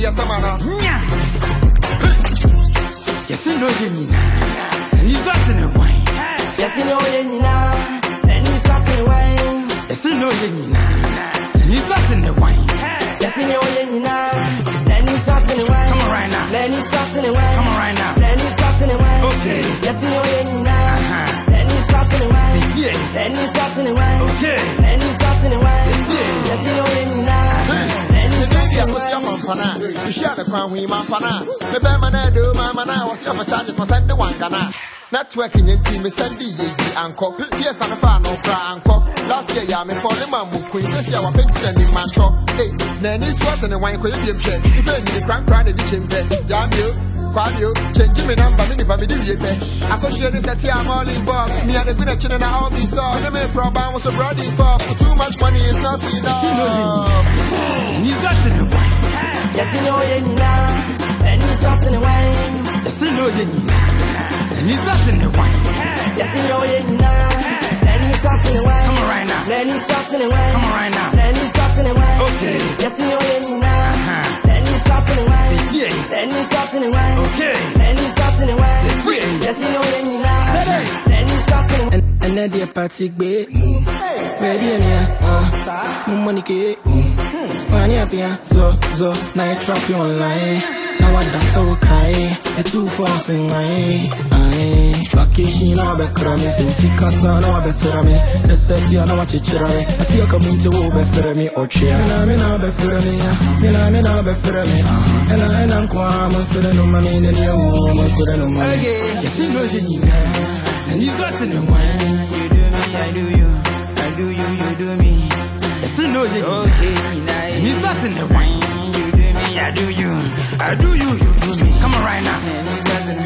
dear Samana. Yes, you know you and you got in the wine. Yes, you know you and you start in the wine. Yes, you know you and you got in the wine. Yes, you know you and you start in the wine. Come on right now. Then you start in the wine. Come on right now. Then you start in the wine. Okay. Yes, you know you then you start in the wine. Yeah. Then you start in the wine. Okay. Then you start in the wine. Yes, you know you then you start in the wine. You share the crown with my fana. The Bamana do my mana was your charges, my send the one gana. Networking in team is Sandy Uncle. Yes, and a fan of Uncle. Last year, Yami for the Mamu Queen says you are painting in Mancho. Hey, Nanny Swat and the wine could be shed. If you can't cry the kitchen bed, Jamio. Fabio, change me number, any family do you pay? I could share this at your molly bob. Me and the good at and I'll be saw. The main problem was a brody for too much money is not enough. You got in the wine. Yes, you know you and you start in the wine. Yes, you know you and you got in the wine. Yes, you know you and you start in the wine. Come on right now. Then you start in the wine. Come on right now. Then you start in the wine. Okay. Yes, you know you then you start in the wine. Yeah. Then you start in the wine. Okay. Then you start in the wine. Yes, you know you then you start in the wine. And then the party be ready and yeah, money ke money up here, so night trap you online. Now what that's okay. A 2 4 in my vacation now be crummy. Since casa now be serami. The set you know what you try. I see you coming to over for me or chair. Me now be for me. Me now be for me. And I'm quite so the no money in your woman so the no money. Yes, you know you and you got in the wine. You do me, I do you. I do you, you do me. Yes, you know you Okay, nice. and you got in the wine. You do me, I do you. I do you, you do me. Come on right now. And you got in